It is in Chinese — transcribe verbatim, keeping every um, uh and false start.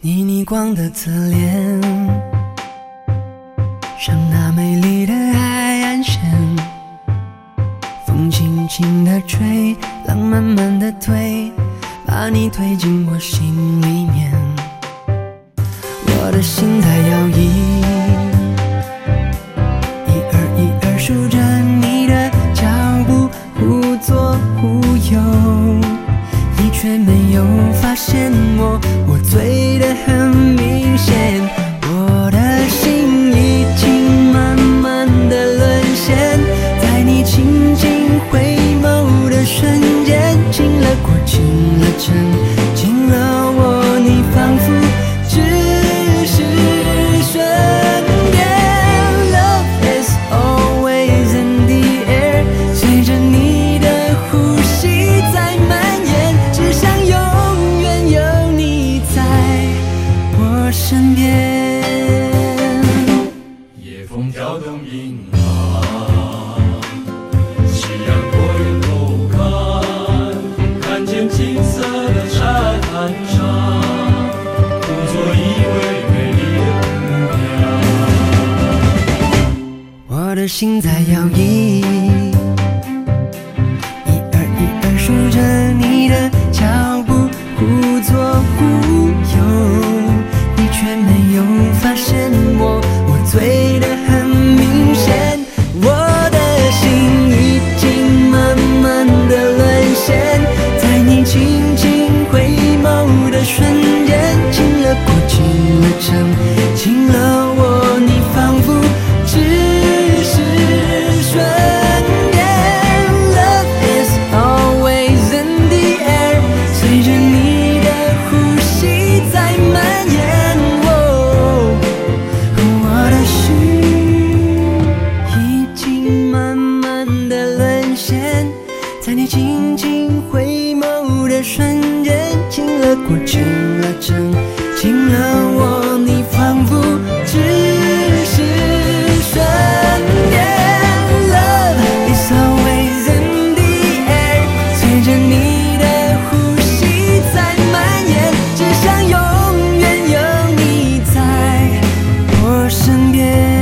你逆光的侧脸，像那美丽的海岸线，风轻轻地吹，浪慢慢地推，把你推进我心里面。我的心在摇曳，一二一二数着你的脚步，忽左忽右，你却没有发现我，我醉得很明显。我的心已经慢慢的沦陷，在你轻轻回眸的瞬间，进了过，进了城，进了我，你仿佛只是瞬间。 Love is always in the air， 随着你的呼吸在蔓延，只想永远有你在我身边。 夜风挑动银行，夕阳多远后看，看见金色的沙滩上，故作一位美丽的姑娘。 我的心在摇曳，一二一二数着你的脚步，忽左忽右，你却没有发现我，我醉得很明显。我的心已经慢慢的沦陷，在你轻轻回眸的瞬间，进了过，进了城，进了我，你仿佛只是瞬间。 Love is always in the air， 随着你的呼吸在蔓延。哦，我的心已经慢慢的沦陷，在你轻轻回眸的瞬间，进了过，进了城，进了我，你仿佛只是瞬间。 Love is always in the air， 随着你的呼吸在蔓延，只想永远有你在我身边。